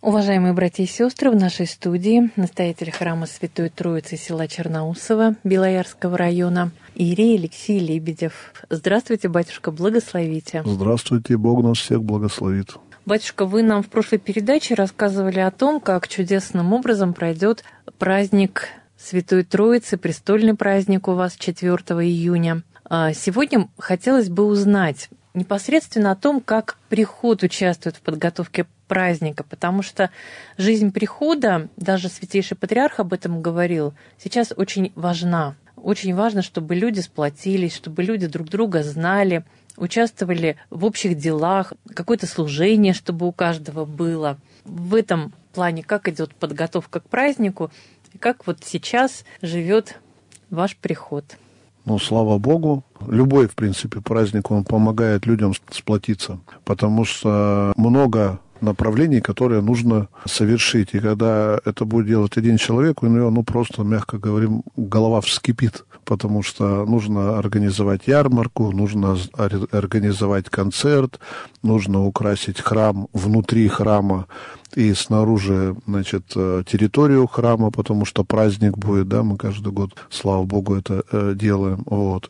Уважаемые братья и сестры, в нашей студии настоятель храма Святой Троицы села Черноусово Белоярского района иерей Алексей Лебедев. Здравствуйте, батюшка, благословите. Здравствуйте, Бог нас всех благословит. Батюшка, вы нам в прошлой передаче рассказывали о том, как чудесным образом пройдет праздник Святой Троицы, престольный праздник у вас 4 июня. Сегодня хотелось бы узнать непосредственно о том, как приход участвует в подготовке праздника, потому что жизнь прихода, даже Святейший Патриарх об этом говорил, сейчас очень важна. Очень важно, чтобы люди сплотились, чтобы люди друг друга знали, участвовали в общих делах, какое-то служение, чтобы у каждого было. В этом плане как идет подготовка к празднику, и как вот сейчас живет ваш приход? Слава Богу, любой, в принципе, праздник, он помогает людям сплотиться, потому что много направлений, которые нужно совершить. И когда это будет делать один человек, у него, просто, мягко говорим, голова вскипит, потому что нужно организовать ярмарку, нужно организовать концерт, нужно украсить храм внутри храма и снаружи, территорию храма, потому что праздник будет, мы каждый год, слава Богу, это делаем.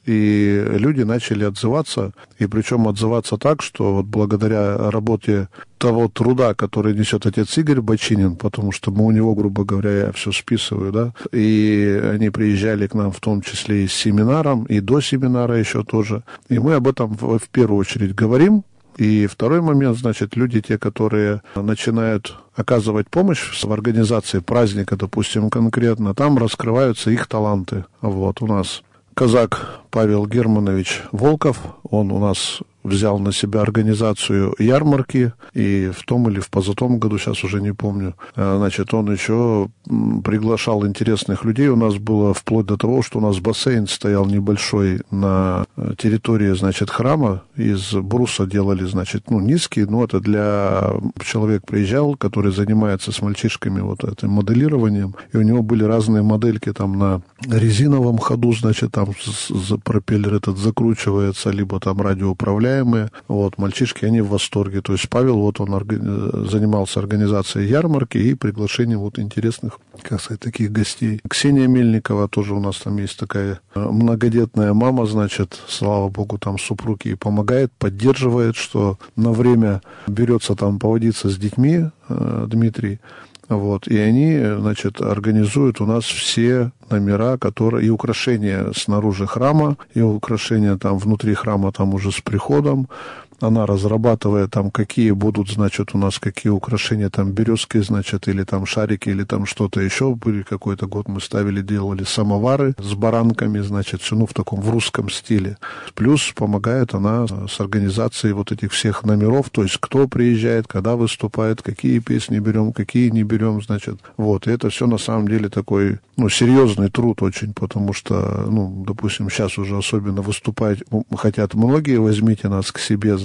И люди начали отзываться, и причем отзываться так, что благодаря работе того труда, который несет отец Игорь Бочинин, потому что мы у него, грубо говоря, я все списываю, и они приезжали к нам в том числе и с семинаром, и до семинара еще тоже, и мы об этом в первую очередь говорим. И второй момент, люди, те, которые начинают оказывать помощь в организации праздника, допустим, конкретно, там раскрываются их таланты. У нас казак Павел Германович Волков, он у нас взял на себя организацию ярмарки, и в том или в позатом году, сейчас уже не помню, он еще приглашал интересных людей. У нас было вплоть до того, что у нас бассейн стоял небольшой на территории, храма, из бруса делали, низкий, это для... Человек приезжал, который занимается с мальчишками этим моделированием, и у него были разные модельки там на резиновом ходу, там пропеллер этот закручивается, либо там радиоуправляемый. Мальчишки, они в восторге. То есть Павел, он занимался организацией ярмарки и приглашением интересных, таких гостей. Ксения Мельникова тоже у нас там есть такая многодетная мама, слава Богу, там супруг ей помогает, поддерживает, что на время берется там поводиться с детьми, Дмитрий. И они, организуют у нас все номера, которые и украшения снаружи храма, и украшения там внутри храма, там уже с приходом. Она разрабатывает там, какие будут, у нас какие украшения, там березки, или там шарики, или там что-то еще. Были какой-то год мы делали самовары с баранками, все, в таком, в русском стиле. Плюс помогает она с организацией этих всех номеров, то есть кто приезжает, когда выступает, какие песни берем, какие не берем, И это все на самом деле такой, серьезный труд очень, потому что, допустим, сейчас уже особенно выступать хотят многие, возьмите нас к себе,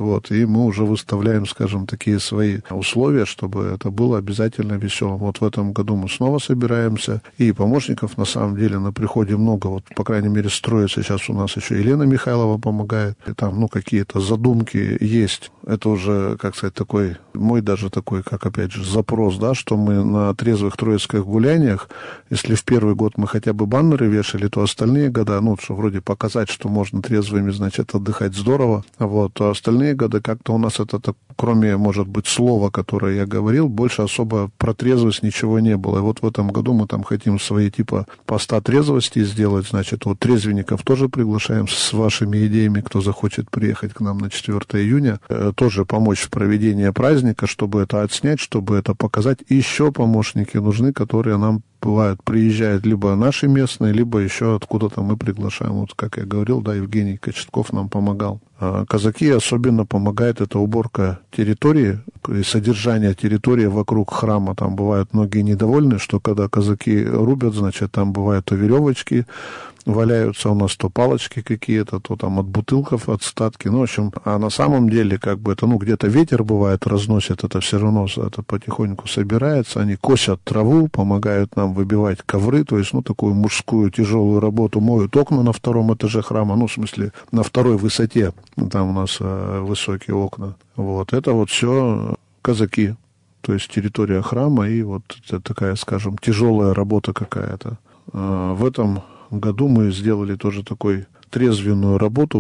и мы уже выставляем, такие свои условия, чтобы это было обязательно весело. В этом году мы снова собираемся, и помощников на самом деле на приходе много, по крайней мере, строится сейчас у нас еще Елена Михайлова помогает, и там, какие-то задумки есть. Это уже, такой, мой даже такой, опять же, запрос, что мы на трезвых троицких гуляниях, если в первый год мы хотя бы баннеры вешали, то остальные года, что вроде показать, что можно трезвыми, отдыхать здорово, а остальные годы как-то у нас это, кроме, может быть, слова, которое я говорил, больше особо про трезвость ничего не было. И в этом году мы там хотим свои поста трезвости сделать, трезвенников тоже приглашаем с вашими идеями, кто захочет приехать к нам на 4 июня, тоже помочь в проведении праздника, чтобы это отснять, чтобы это показать. И еще помощники нужны, которые нам бывает, приезжают либо наши местные, либо еще откуда-то мы приглашаем. Как я говорил, Евгений Кочетков нам помогал. Казаки особенно помогает это уборка территории и содержание территории вокруг храма. Там бывают многие недовольны, что когда казаки рубят, там бывают то веревочки валяются у нас, то палочки какие-то, то там от бутылков отстатки. В общем, а на самом деле, это, где-то ветер бывает, разносит, это все равно это потихоньку собирается. Они косят траву, помогают нам выбивать ковры, то есть, такую мужскую тяжелую работу, моют окна на 2 этаже храма, в смысле, на 2 высоте, там у нас высокие окна. Это все казаки. то есть территория храма, и вот это такая, скажем, тяжелая работа какая-то. В этом году мы сделали тоже такой трезвенную работу,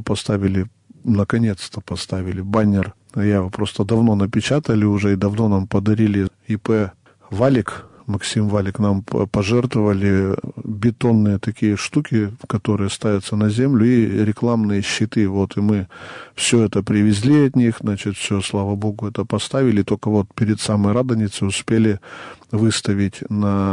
наконец-то поставили баннер. Я просто давно напечатали уже, и давно нам подарили ИП «Валик». Максим Валик нам пожертвовали бетонные такие штуки, которые ставятся на землю, и рекламные щиты. Вот, и мы все это привезли от них, значит, все, слава богу, это поставили. Только вот перед самой Радоницей успели выставить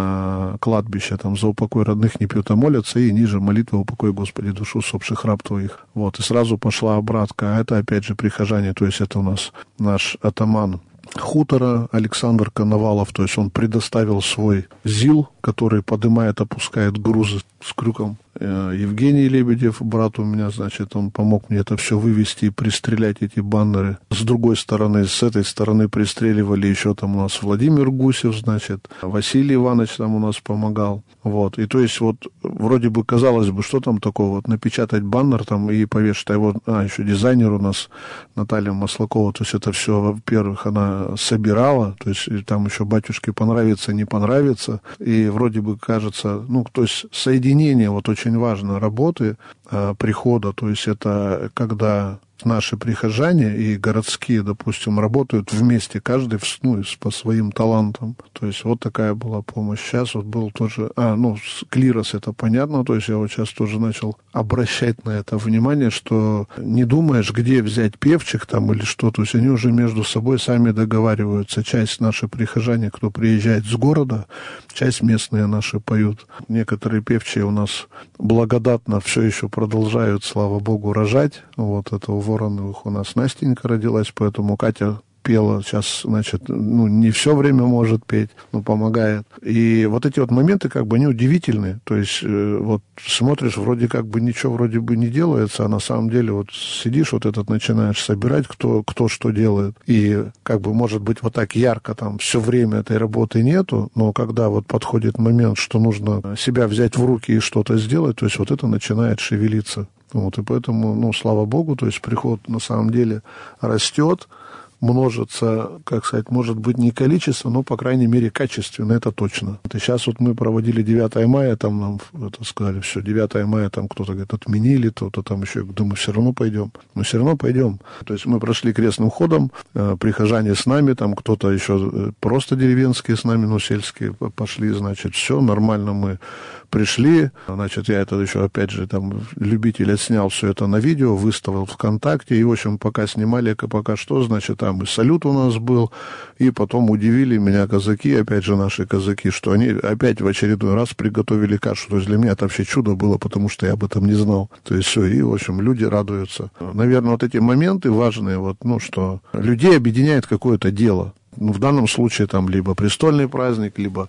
на кладбище, там, за упокой родных не пьют, а молятся, и ниже молитва «Упокой, Господи, душу усопших раб Твоих». Вот, и сразу пошла обратка. А это, опять же, прихожане, то есть это у нас наш атаман хутора Александр Коновалов, то есть он предоставил свой ЗИЛ, который поднимает, опускает грузы с крюком. Евгений Лебедев, брат у меня, значит, он помог мне это все вывести и пристрелять эти баннеры. С другой стороны, с этой стороны пристреливали еще там у нас Владимир Гусев, значит, Василий Иванович там у нас помогал. Вот, и то есть вот вроде бы казалось бы, что там такого, вот напечатать баннер там и повешать, а его, еще дизайнер у нас Наталья Маслакова, то есть это все, во-первых, она собирала, то есть там еще батюшке понравится, не понравится, и вроде бы кажется, то есть соединение вот очень важно работы прихода, то есть это когда наши прихожане и городские, допустим, работают вместе, каждый по своим талантам. То есть вот такая была помощь. Сейчас вот был тоже... клирос, это понятно, то есть я вот сейчас тоже начал обращать на это внимание, что не думаешь, где взять певчих там или что, то есть они уже между собой сами договариваются. Часть наши прихожане, кто приезжает с города, часть местные наши поют. Некоторые певчие у нас благодатно все еще продолжают, слава богу, рожать. Вот это у Вороновых у нас Настенька родилась, поэтому Катя пела сейчас, значит, не все время может петь, но помогает. И вот эти вот моменты, они удивительные. То есть, вот смотришь, вроде ничего вроде бы не делается, а на самом деле вот сидишь, вот этот начинаешь собирать, кто что делает. И может быть вот так ярко там все время этой работы нету, но когда вот подходит момент, что нужно себя взять в руки и что-то сделать, то есть вот это начинает шевелиться. Вот, и поэтому, слава богу, то есть приход на самом деле растет, множится, может быть, не количество, но, по крайней мере, качественно, это точно. И сейчас вот мы проводили 9 мая, там нам сказали, все, 9 мая там кто-то говорит, отменили, кто-то там еще, думаю, все равно пойдем. Но все равно пойдем. То есть мы прошли крестным ходом, прихожане с нами, там кто-то еще просто деревенские с нами, сельские пошли, значит, все, нормально мы пришли, значит, я это еще, опять же, там, любитель отснял все это на видео, выставил ВКонтакте, и, в общем, пока снимали, пока что, значит, там и салют у нас был, и потом удивили меня казаки, опять же, наши казаки, что они опять в очередной раз приготовили кашу, то есть для меня это вообще чудо было, потому что я об этом не знал, то есть все, и, в общем, люди радуются. Наверное, вот эти моменты важные, что людей объединяет какое-то дело. В данном случае там либо престольный праздник, либо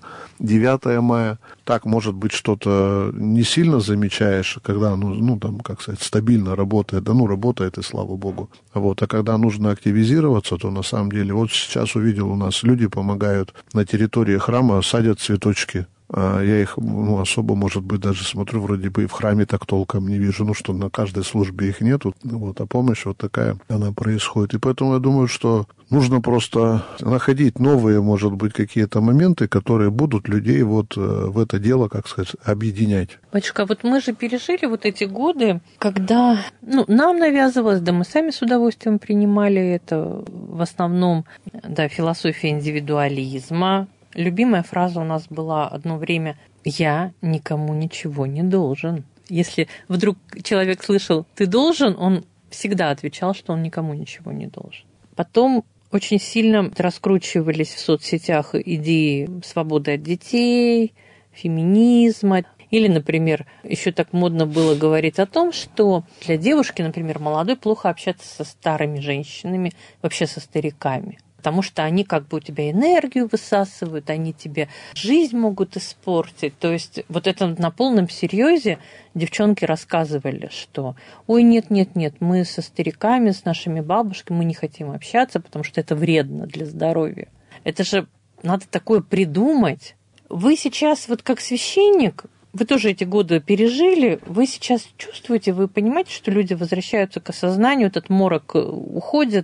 9 мая. Так, может быть, что-то не сильно замечаешь, когда, стабильно работает. Работает, и слава богу. Вот. А когда нужно активизироваться, то на самом деле, вот сейчас увидел, у нас люди помогают на территории храма, садят цветочки. Я их особо, может быть, даже смотрю, вроде бы и в храме так толком не вижу, что на каждой службе их нету, а помощь вот такая, она происходит. И поэтому я думаю, что нужно просто находить новые, может быть, какие-то моменты, которые будут людей в это дело, объединять. Батюшка, вот мы же пережили вот эти годы, когда нам навязывалось, да мы сами с удовольствием принимали это, в основном, философия индивидуализма. Любимая фраза у нас была одно время «Я никому ничего не должен». Если вдруг человек слышал «ты должен», он всегда отвечал, что он никому ничего не должен. Потом очень сильно раскручивались в соцсетях идеи свободы от детей, феминизма. Или, например, еще так модно было говорить о том, что для девушки, например, молодой, плохо общаться со старыми женщинами, вообще со стариками. Потому что они у тебя энергию высасывают, они тебе жизнь могут испортить. То есть вот это на полном серьезе девчонки рассказывали, что ой, нет, мы со стариками, с нашими бабушками, мы не хотим общаться, потому что это вредно для здоровья. Это же надо такое придумать. Вы сейчас как священник, вы тоже эти годы пережили, вы сейчас чувствуете, вы понимаете, что люди возвращаются к осознанию, этот морок уходит,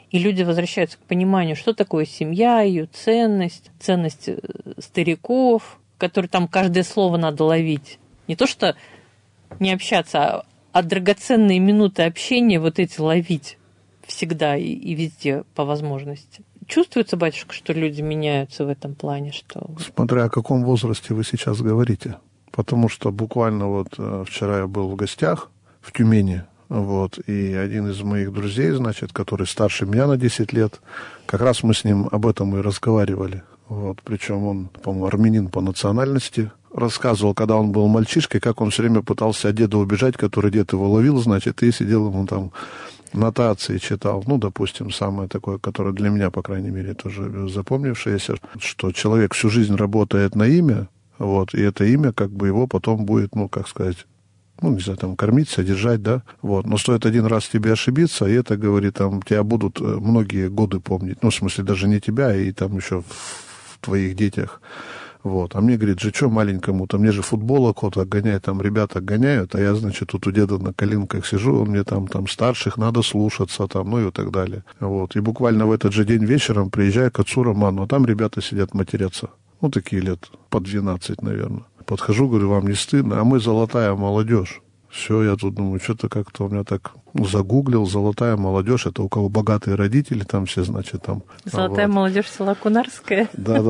и люди возвращаются к пониманию, что такое семья, ее ценность, ценность стариков, которые там каждое слово надо ловить. Не то, что не общаться, а драгоценные минуты общения вот эти ловить всегда и везде по возможности. Чувствуется, батюшка, что люди меняются в этом плане? Что... Смотря о каком возрасте вы сейчас говорите. Потому что буквально вот вчера я был в гостях в Тюмени, вот, и один из моих друзей, значит, который старше меня на 10 лет, как раз мы с ним об этом и разговаривали. Вот, причем он, по-моему, армянин по национальности. Рассказывал, когда он был мальчишкой, как он все время пытался от деда убежать, который дед его ловил, значит, и сидел ему там нотации читал. Ну, допустим, самое такое, которое для меня, по крайней мере, тоже запомнившееся, что человек всю жизнь работает на имя, вот, и это имя, как бы, его потом будет, ну, как сказать, ну, не знаю, там, кормить, содержать, да, вот. Но стоит один раз тебе ошибиться, и это, говорит, там, тебя будут многие годы помнить. Ну, в смысле, даже не тебя, и там еще в твоих детях. Вот. А мне, говорит, же что маленькому-то, мне же футбола кто-то гоняет, там ребята гоняют, а я, значит, тут у деда на коленках сижу, он мне там старших надо слушаться, там, ну и так далее. Вот. И буквально в этот же день вечером приезжаю к отцу Роману, а там ребята сидят матерятся. Ну, такие лет по 12, наверное. Подхожу, говорю, вам не стыдно? А мы золотая молодежь. Все, я тут думаю, что-то как-то у меня так загуглил, золотая молодежь, это у кого богатые родители, там все, значит, там... Золотая вот. Молодежь села Кунарская. Да.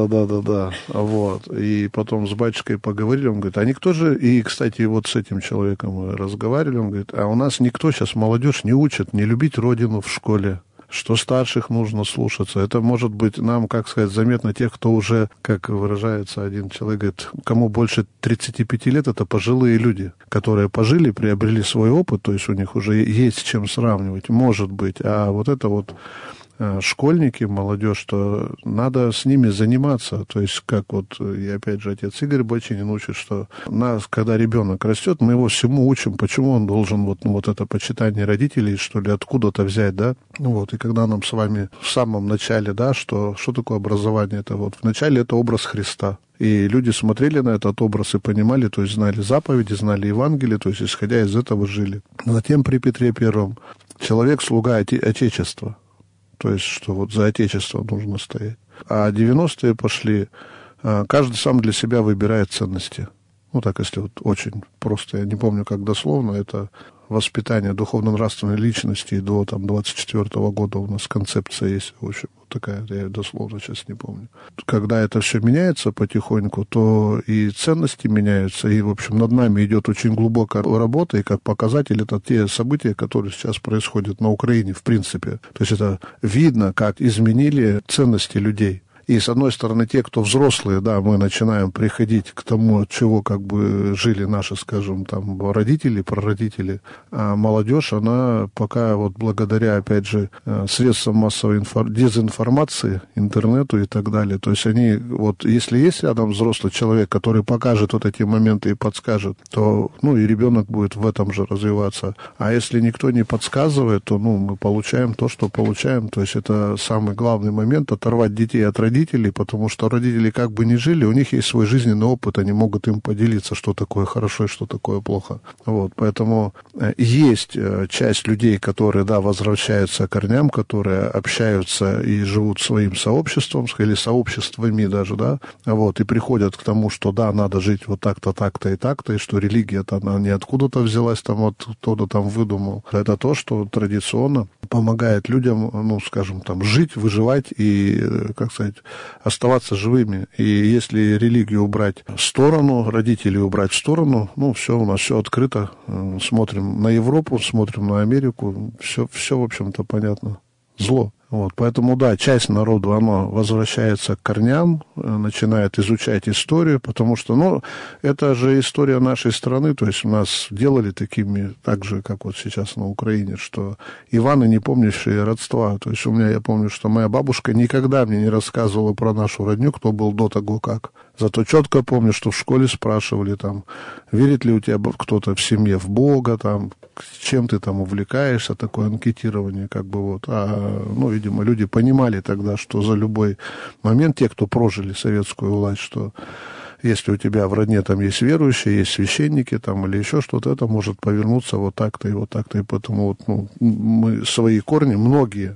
Вот. И потом с батюшкой поговорили, он говорит, а никто же... И, кстати, вот с этим человеком мы разговаривали, он говорит, а у нас никто сейчас молодежь не учит не любить родину в школе, что старших нужно слушаться. Это может быть нам, как сказать, заметно тех, кто уже, как выражается один человек, говорит, кому больше 35 лет, это пожилые люди, которые пожили, приобрели свой опыт, то есть у них уже есть с чем сравнивать, может быть. А вот это вот школьники, молодежь, что надо с ними заниматься. То есть, как вот, и опять же, отец Игорь Бочинин учит, что нас, когда ребенок растет, мы его всему учим, почему он должен вот это почитание родителей, что ли, откуда-то взять, да. Вот, и когда нам с вами в самом начале, да, что такое образование, это вот, вначале это образ Христа. И люди смотрели на этот образ и понимали, то есть знали заповеди, знали Евангелие, то есть исходя из этого жили. Затем при Петре Первом человек слуга Отечества. То есть, что вот за Отечество нужно стоять. А 90-е пошли, каждый сам для себя выбирает ценности. Ну, так, если вот очень просто, я не помню, как дословно, это воспитание духовно-нравственной личности до там 24-го года у нас концепция есть, в общем, вот такая, я дословно сейчас не помню. Когда это все меняется потихоньку, то и ценности меняются, и, в общем, над нами идет очень глубокая работа, и как показатель это те события, которые сейчас происходят на Украине, в принципе. То есть это видно, как изменили ценности людей. И, с одной стороны, те, кто взрослые, да, мы начинаем приходить к тому, от чего как бы жили наши, скажем, там, родители, прародители, а молодежь, она пока вот благодаря, опять же, средствам массовой дезинформации, интернету и так далее, то есть они, вот, если есть рядом взрослый человек, который покажет вот эти моменты и подскажет, то, ну, и ребенок будет в этом же развиваться. А если никто не подсказывает, то, ну, мы получаем то, что получаем, то есть это самый главный момент, оторвать детей от родителей, потому что родители как бы не жили, у них есть свой жизненный опыт, они могут им поделиться, что такое хорошо и что такое плохо. Вот, поэтому есть часть людей, которые, да, возвращаются к корням, которые общаются и живут своим сообществом, или сообществами даже, да, вот, и приходят к тому, что, да, надо жить вот так-то, так-то и так-то, и что религия-то, она не откуда-то взялась, там, вот, кто-то там выдумал. Это то, что традиционно помогает людям, ну, скажем, там, жить, выживать и, как сказать, оставаться живыми. И если религию убрать в сторону, родителей убрать в сторону, ну, все, у нас все открыто. Смотрим на Европу, смотрим на Америку, все в общем-то, понятно. Зло. Вот, поэтому, да, часть народу, она возвращается к корням, начинает изучать историю, потому что, ну, это же история нашей страны, то есть у нас делали такими, так же, как вот сейчас на Украине, что Иваны, не помнящие родства, то есть у меня, я помню, что моя бабушка никогда мне не рассказывала про нашу родню, кто был до того как. Зато четко помню, что в школе спрашивали, там, верит ли у тебя кто-то в семье в Бога, там, чем ты там увлекаешься, такое анкетирование, как бы вот. Ну, видимо, люди понимали тогда, что за любой момент, те, кто прожили советскую власть, что если у тебя в родне там есть верующие, есть священники там или еще что-то, это может повернуться вот так-то и вот так-то. И поэтому вот, ну, мы свои корни, многие,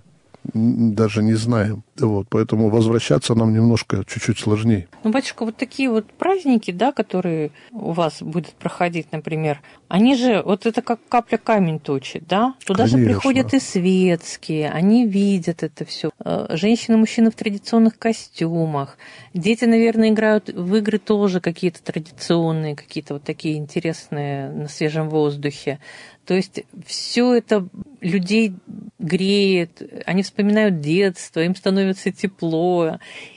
даже не знаем. Вот, поэтому возвращаться нам немножко чуть-чуть сложнее. Ну, батюшка, вот такие вот праздники, да, которые у вас будут проходить, например, они же, вот это как капля камень точит, да? Туда же приходят и светские, они видят это все. Женщины и мужчины в традиционных костюмах. Дети, наверное, играют в игры тоже какие-то традиционные, какие-то вот такие интересные на свежем воздухе. То есть все это людей греет, они вспоминают детство, им становится тепло,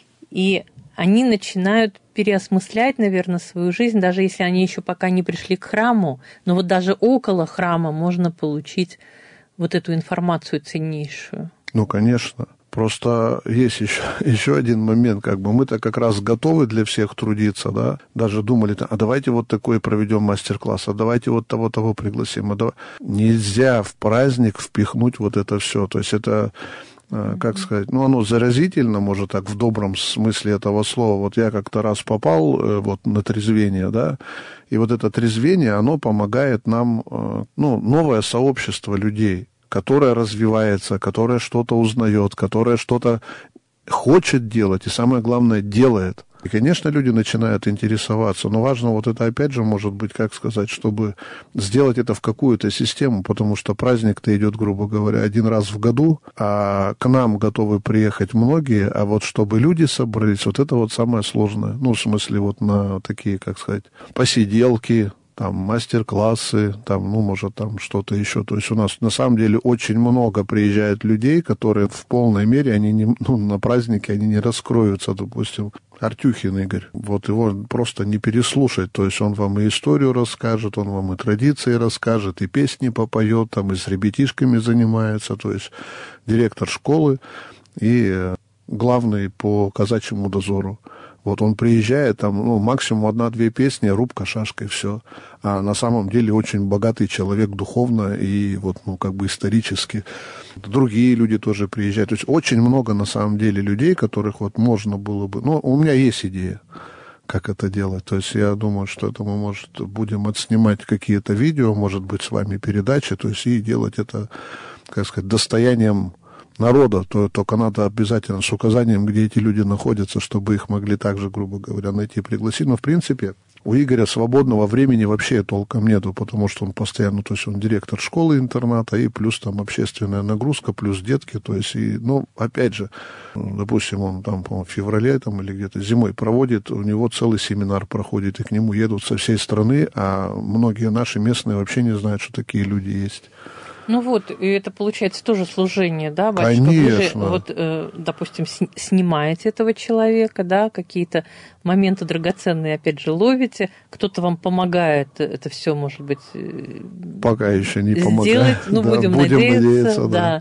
и они начинают переосмыслять, наверное, свою жизнь, даже если они еще пока не пришли к храму, но вот даже около храма можно получить вот эту информацию ценнейшую. Ну, конечно. Просто есть еще один момент, как бы мы-то как раз готовы для всех трудиться, да, даже думали, а давайте вот такой проведем мастер-класс, а давайте вот того пригласим. Нельзя в праздник впихнуть вот это все, то есть это, как сказать, ну, оно заразительно, может, так, в добром смысле этого слова. Вот я как-то раз попал вот на трезвение, да, и вот это трезвение, оно помогает нам, ну, новое сообщество людей, которая развивается, которая что-то узнает, которая что-то хочет делать и, самое главное, делает. И, конечно, люди начинают интересоваться, но важно вот это, опять же, может быть, как сказать, чтобы сделать это в какую-то систему, потому что праздник-то идет, грубо говоря, один раз в году, а к нам готовы приехать многие, а вот чтобы люди собрались, вот это вот самое сложное. Ну, в смысле, вот на такие, как сказать, посиделки, там, мастер-классы, там, ну, может, там что-то еще. То есть у нас, на самом деле, очень много приезжает людей, которые в полной мере, они не, ну, на празднике они не раскроются, допустим. Артюхин Игорь, вот его просто не переслушать, то есть он вам и историю расскажет, он вам и традиции расскажет, и песни попоет, там, и с ребятишками занимается, то есть директор школы и главный по казачьему дозору. Вот он приезжает, там, ну, максимум 1-2 песни, рубка, шашка и все. А на самом деле очень богатый человек духовно и вот, ну, как бы исторически. Другие люди тоже приезжают. То есть очень много на самом деле людей, которых вот можно было бы... Ну, у меня есть идея, как это делать. То есть я думаю, что это мы, может, будем отснимать какие-то видео, может быть, с вами передачи, то есть и делать это, как сказать, достоянием народа, только надо обязательно с указанием, где эти люди находятся, чтобы их могли также, грубо говоря, найти и пригласить. Но, в принципе, у Игоря свободного времени вообще толком нету, потому что он постоянно, то есть он директор школы-интерната, и плюс там общественная нагрузка, плюс детки, то есть, и, ну, опять же, допустим, он там, по-моему, в феврале там, или где-то зимой проводит, у него целый семинар проходит, и к нему едут со всей страны, а многие наши местные вообще не знают, что такие люди есть. Ну вот, и это получается тоже служение, да, батюшка? Конечно. Вы же, вот, допустим, снимаете этого человека, да, какие-то моменты драгоценные, опять же, ловите, кто-то вам помогает это все, может быть, пока еще не помогает. Сделать, ну, да, будем надеяться, да.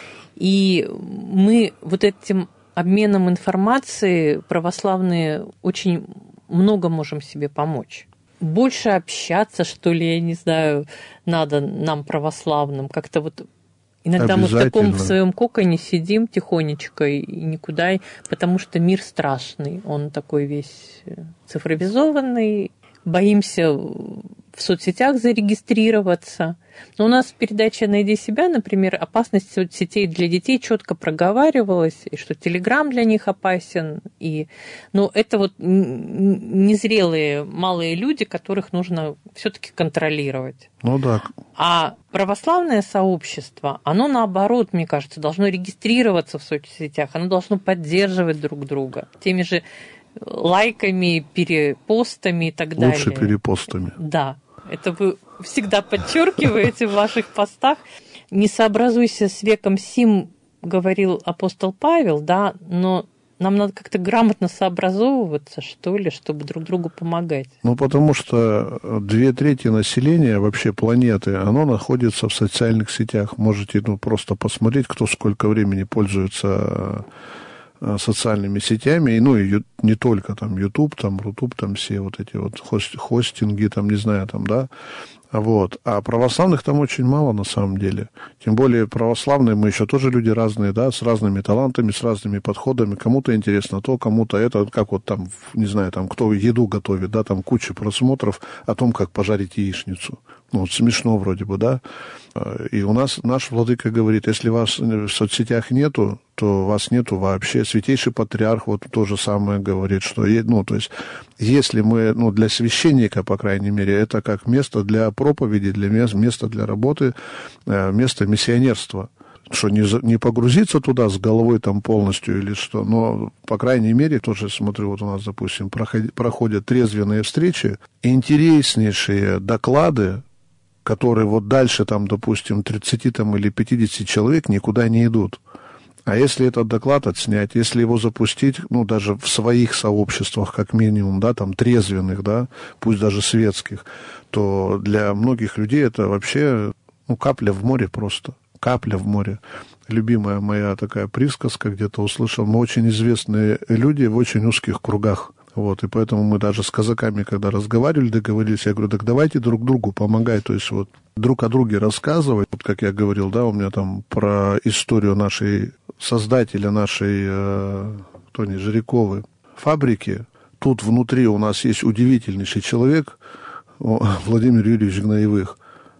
И мы вот этим обменом информации православные очень много можем себе помочь. Больше общаться, что ли, я не знаю, надо нам, православным. Как-то вот иногда мы в таком в своем коконе сидим тихонечко и никуда, потому что мир страшный. Он такой весь цифровизованный. Боимся в соцсетях зарегистрироваться. Но у нас передача «Найди себя», например, опасность соцсетей для детей четко проговаривалась, и что Телеграм для них опасен. Но это вот незрелые малые люди, которых нужно все-таки контролировать. Ну да. А православное сообщество, оно наоборот, мне кажется, должно регистрироваться в соцсетях, оно должно поддерживать друг друга теми же лайками, перепостами и так далее. Лучше перепостами. Да, это вы всегда подчеркиваете в ваших постах. «Не сообразуйся с веком сим», говорил апостол Павел, да, но нам надо как-то грамотно сообразовываться, что ли, чтобы друг другу помогать. Ну, потому что 2/3 населения вообще планеты, оно находится в социальных сетях. Можете, ну, просто посмотреть, кто сколько времени пользуется социальными сетями, ну, и не только там YouTube, там Рутуб, там все вот эти вот хостинги, там, не знаю, там, да, вот. А православных там очень мало на самом деле. Тем более православные, мы еще тоже люди разные, да, с разными талантами, с разными подходами. Кому-то интересно то, кому-то это, как вот там, не знаю, там, кто еду готовит, да, там куча просмотров о том, как пожарить яичницу. Ну, вот смешно вроде бы, да? И у нас наш владыка говорит, если вас в соцсетях нету, то вас нету вообще. Святейший патриарх вот то же самое говорит, что, ну, то есть, если мы, ну, для священника, по крайней мере, это как место для проповеди, место для работы, место миссионерства. Что не погрузиться туда с головой там полностью или что, но, по крайней мере, тоже смотрю, вот у нас, допустим, проходят трезвенные встречи, интереснейшие доклады, которые вот дальше, там, допустим, 30 там, или 50 человек никуда не идут. А если этот доклад отснять, если его запустить, ну, даже в своих сообществах, как минимум, да, там, трезвенных, да, пусть даже светских, то для многих людей это вообще, ну, капля в море просто. Капля в море. Любимая моя такая присказка, где-то услышал. Мы очень известные люди в очень узких кругах. Вот, и поэтому мы даже с казаками, когда разговаривали, договорились, я говорю, так давайте друг другу помогать, то есть вот друг о друге рассказывать. Вот как я говорил, да, у меня там про историю нашей создателя, нашей, Жиряковой фабрики. Тут внутри у нас есть удивительнейший человек, Владимир Юрьевич Гноевых.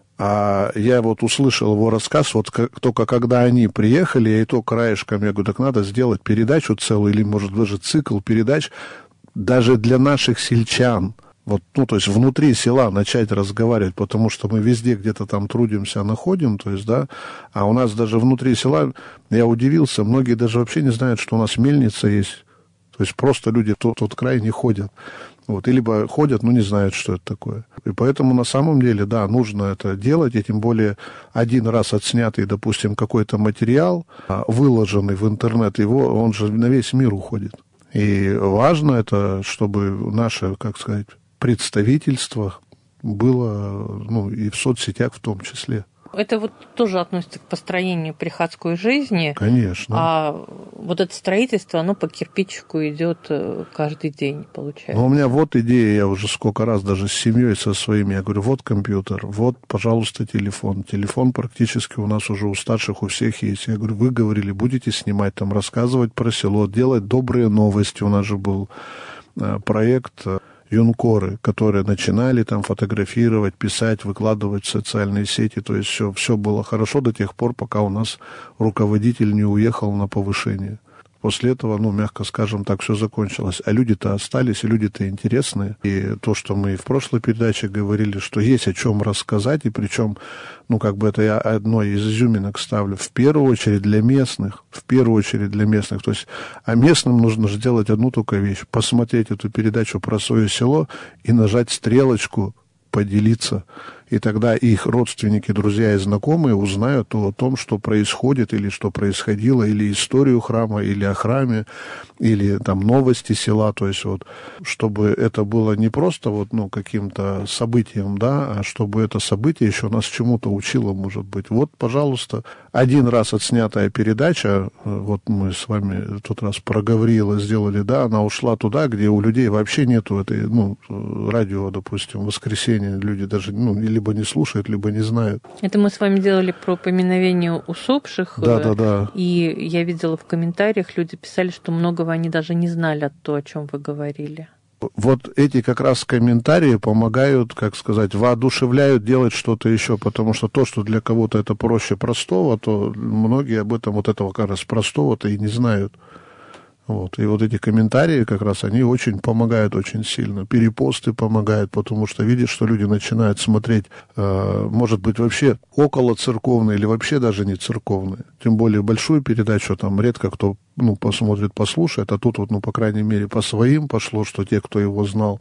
А я вот услышал его рассказ, вот только когда они приехали, я и то краешком, я говорю, так надо сделать передачу целую, или, может, даже цикл передач, даже для наших сельчан, вот, ну, то есть внутри села начать разговаривать, потому что мы везде где-то там трудимся, находим, то есть, да, а у нас даже внутри села, я удивился, многие даже вообще не знают, что у нас мельница есть, то есть просто люди в тот край не ходят. Вот, и либо ходят, но не знают, что это такое. И поэтому на самом деле, да, нужно это делать, и тем более один раз отснятый, допустим, какой-то материал, выложенный в интернет, он же на весь мир уходит. И важно это, чтобы наше, как сказать, представительство было, ну, и в соцсетях в том числе. Это вот тоже относится к построению приходской жизни. Конечно. А вот это строительство, оно по кирпичику идет каждый день, получается. Ну, у меня вот идея, я уже сколько раз даже с семьей, со своими, я говорю, вот компьютер, вот, пожалуйста, телефон. Телефон практически у нас уже у старших у всех есть. Я говорю, вы говорили, будете снимать там, рассказывать про село, делать добрые новости. У нас же был проект юнкоры, которые начинали там фотографировать, писать, выкладывать в социальные сети. То есть все было хорошо до тех пор, пока у нас руководитель не уехал на повышение. После этого, ну, мягко скажем, так все закончилось. А люди-то остались, и люди-то интересные. И то, что мы в прошлой передаче говорили, что есть о чем рассказать, и причем, ну, как бы это я одной из изюминок ставлю, в первую очередь для местных. То есть, а местным нужно сделать одну только вещь. Посмотреть эту передачу про свое село и нажать стрелочку «Поделиться». И тогда их родственники, друзья и знакомые узнают о том, что происходит, или что происходило, или историю храма, или о храме, или там новости села. То есть вот, чтобы это было не просто вот, ну, каким-то событием, да, а чтобы это событие еще нас чему-то учило, может быть. Вот, пожалуйста, один раз отснятая передача, вот мы с вами в тот раз про Гавриила сделали, да, она ушла туда, где у людей вообще нету этой, ну, радио, допустим, в воскресенье, люди даже, ну, либо не слушают, либо не знают. Это мы с вами делали про поминовение усопших. Да. И я видела в комментариях, люди писали, что многого они даже не знали от того, о чем вы говорили. Вот эти как раз комментарии помогают, как сказать, воодушевляют делать что-то еще, потому что то, что для кого-то это проще простого, то многие об этом вот этого как раз простого-то и не знают. Вот. И вот эти комментарии как раз, они очень помогают очень сильно. Перепосты помогают, потому что видишь, что люди начинают смотреть, может быть, вообще около церковные или вообще даже не церковные. Тем более большую передачу там редко кто, ну, посмотрит, послушает, а тут вот, ну, по крайней мере, по своим пошло, что те, кто его знал,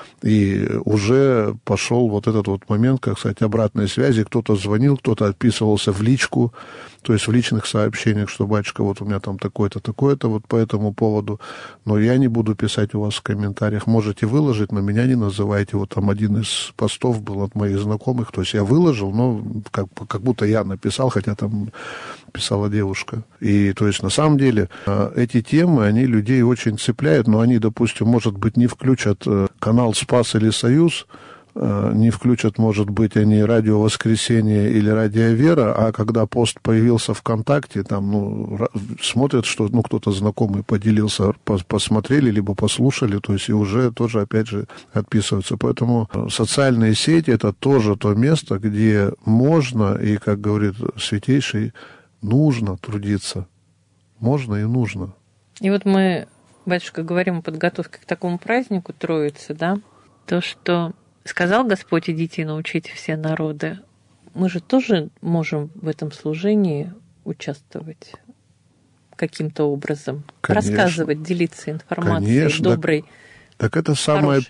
и уже пошел вот этот вот момент, как сказать, обратной связи. Кто-то звонил, кто-то отписывался в личку, то есть в личных сообщениях, что, батюшка, вот у меня там такое-то, такое-то вот по этому поводу, но я не буду писать у вас в комментариях. Можете выложить, но меня не называйте. Вот там один из постов был от моих знакомых, то есть я выложил, но как будто я написал, хотя там писала девушка. И то есть на самом деле эти темы, они людей очень цепляют, но они, допустим, может быть, не включат канал «Спас» или «Союз», не включат, может быть, они радио «Воскресенье» или радио «Вера», а когда пост появился ВКонтакте, там, смотрят, что, кто-то знакомый поделился, посмотрели, либо послушали, то есть и уже тоже, опять же, отписываются. Поэтому социальные сети – это тоже то место, где можно, и, как говорит Святейший, нужно трудиться. Можно и нужно. И вот мы, батюшка, говорим о подготовке к такому празднику Троицы, да, то, что сказал Господь: идите и научите все народы. Мы же тоже можем в этом служении участвовать каким-то образом, Конечно. Рассказывать, делиться информацией, Конечно. доброй. Так это самое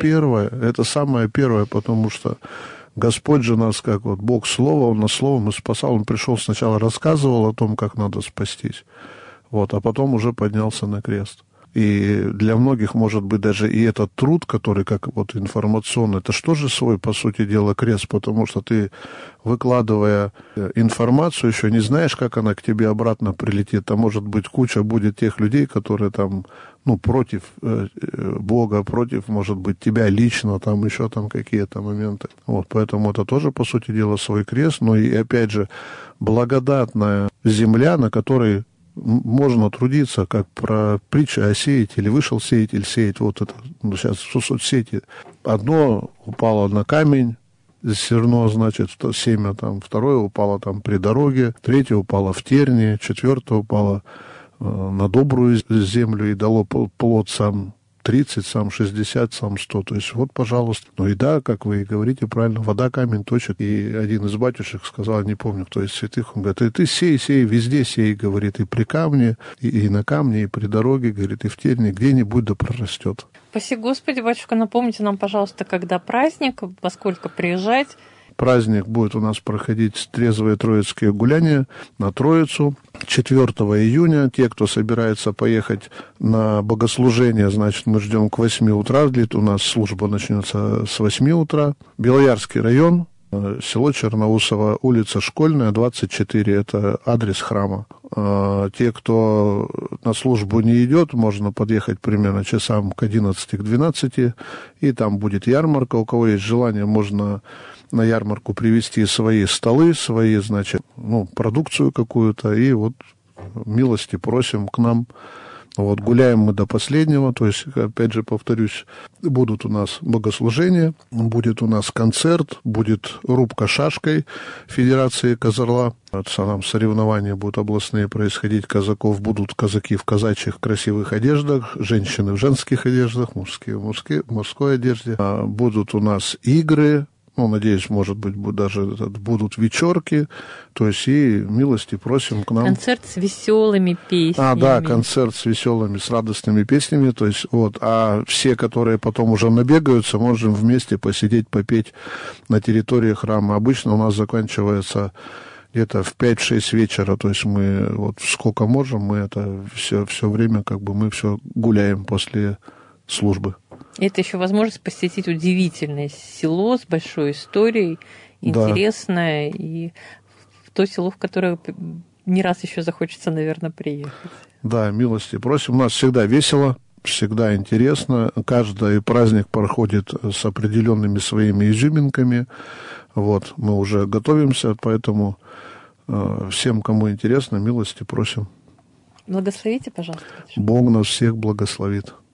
первое, потому что Господь же нас, как вот Бог Слово, Он нас Словом и спасал. Он пришел сначала, рассказывал о том, как надо спастись, а потом уже поднялся на крест. И для многих, может быть, даже и этот труд, который как информационный, это что же свой, по сути дела, крест, потому что ты, выкладывая информацию, еще не знаешь, как она к тебе обратно прилетит, а может быть, куча будет тех людей, которые там, против Бога, против, может быть, тебя лично, там еще какие-то моменты. Поэтому это тоже, по сути дела, свой крест, но и, опять же, благодатная земля, на которой можно трудиться, как про притчу о сеятеле. Вышел сеятель сеять. Вот это сейчас в соцсети. Одно упало на камень, зерно, значит, семя там. Второе упало там при дороге. Третье упало в тернии. Четвертое упало на добрую землю и дало плод сам 30, сам 60, сам 100. То есть пожалуйста. И да, как вы и говорите правильно, вода камень точит. И один из батюшек сказал, не помню, кто из святых, он говорит: ты сей, везде сей, говорит, и при камне, и на камне, и при дороге, говорит, и в терне, где-нибудь да прорастет. Спасибо, Господи, батюшка, напомните нам, пожалуйста, когда праздник, во сколько приезжать. Праздник будет у нас проходить трезвые троицкие гуляния на Троицу 4 июня. Те, кто собирается поехать на богослужение, значит, мы ждем к 8 утра. У нас служба начнется с 8 утра. Белоярский район, село Черноусово, улица Школьная, 24. Это адрес храма. Те, кто на службу не идет, можно подъехать примерно часам к 11, к 12. И там будет ярмарка. У кого есть желание, можно на ярмарку привезти свои столы, свои, значит, продукцию какую-то, и милости просим к нам. Гуляем мы до последнего, то есть, опять же, повторюсь, будут у нас богослужения, будет у нас концерт, будет рубка шашкой Федерации Козырла. Соревнования будут областные происходить, казаков будут казаки в казачьих красивых одеждах, женщины в женских одеждах, мужские в мужской одежде. Будут у нас игры, надеюсь, может быть, даже будут вечерки, то есть и милости просим к нам. Концерт с веселыми песнями. Да, концерт с веселыми, с радостными песнями, то есть а все, которые потом уже набегаются, можем вместе посидеть, попеть на территории храма. Обычно у нас заканчивается где-то в 5-6 вечера, то есть мы сколько можем, мы это все время мы все гуляем после службы. Это еще возможность посетить удивительное село с большой историей, интересное, и в то село, в которое не раз еще захочется, наверное, приехать. Да, милости просим. У нас всегда весело, всегда интересно. Каждый праздник проходит с определенными своими изюминками. Мы уже готовимся, поэтому всем, кому интересно, милости просим. Благословите, пожалуйста. Бог нас всех благословит.